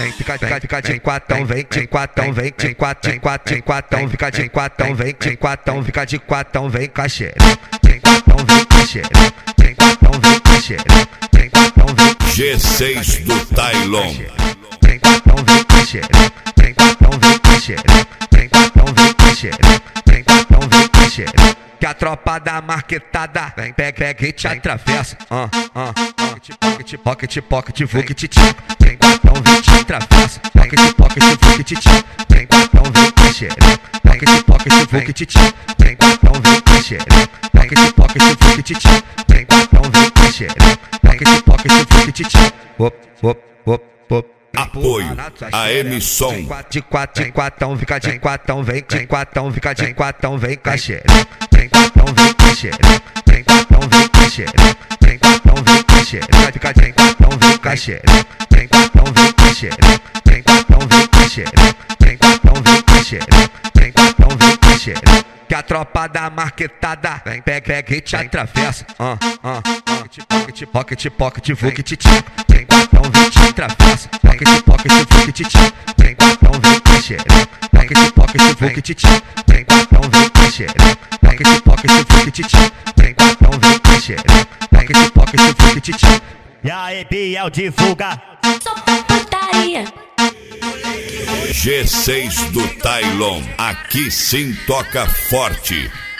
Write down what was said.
fica de quatão, vem de quatão, vem de quatão, fica de quatão, vem de quatão, fica de quatão, vem cachê. Tem quatão, vem cachê. Tem quatão, vem cachê. Tem quatão, vem G6 do Tylon. Tem quatão, vem cachê. Tem quatão, vem cachê. Tem quatão, vem cachê. Tem quatão, vem cachê. Que a tropa da marquetada vem, pega e te atravessa. Pocket, vuk, te tchac. Tem quatão, vem te atravessa. Pocket, vuk, te tchac. Tem quatão, vem cachê. Pocket, vuk, te tchac. Tem quatão, vem cachê. Pocket, vuk, te tchac. Tem quatão, vem cachê. Pocket, vuk, te tchac. Apoio a Emissom. De quatão, fica de quatão, vem de quatão, fica de quatão, vem cachê. Tem quatão, vem cachê. Tem quatão, vem cachê. Tem quatão, vem cachê. Fica de quatão, vem cachê. Tem quatão, vem cachê. Tem quatão, vem cachê. Tem quatão, vem cachê. Tem quatão, vem cachê. Que a tropa da marquetada vem, pega e te atravessa. Pocket, vuk, te tchac. Tem quatão, vem te atravessa. Pocket, vuk, te tchac. Tem quatão, vem cachê. Pocket, vuk, te tchac. Tem quatão, vem cachê. Pocket, vuk, te tchac. Tem quatão, vem cachê. Pocket, vuk, te tchac. E aí, Biel, divulga. Só pra putaria. G6 do Tylon. Aqui sim toca forte.